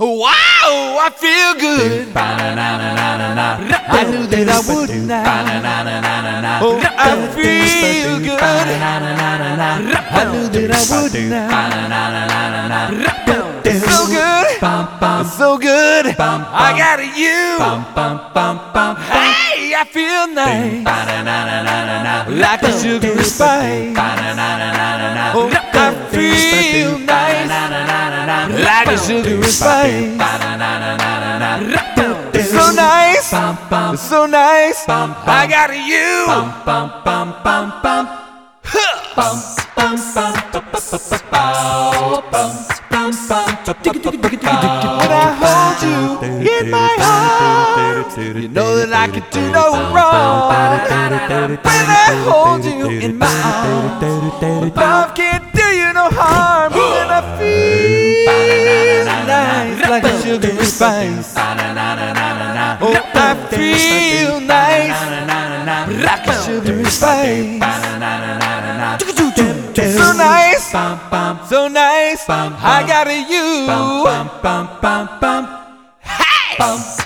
Wow, I feel good. I knew that I would now. Oh, I feel good. I knew that I would now. It's so good, it's so good. I got you. Hey, I feel nice, like a sugary spice. Oh, I feel nice, like a sugary spice. It's so nice, it's so nice. I got you. When I hold you in my arms, you know that I can do no wrong. When I hold you in my arms, love can't do you no harm. And I feel nice like a sugary spice. Oh, I feel nice like a sugary spice. So nice, so nice, I got you. Hey!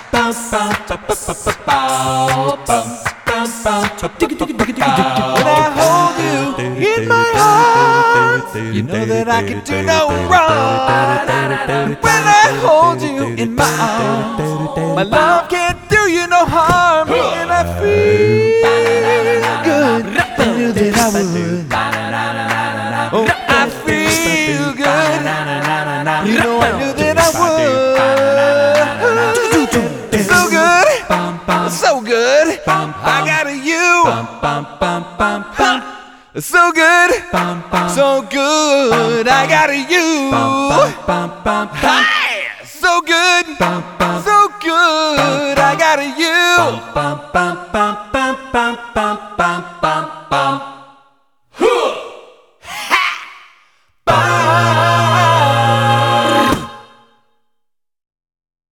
When I hold you in my arms, you know that I can do no wrong. When I hold you in my arms, my love can't do you no harm. And I feel good, I knew that I would. Oh, I feel good. You know I knew that I would. So good, so good. I got you. So good, so good. I got you. Hey, so good, so good.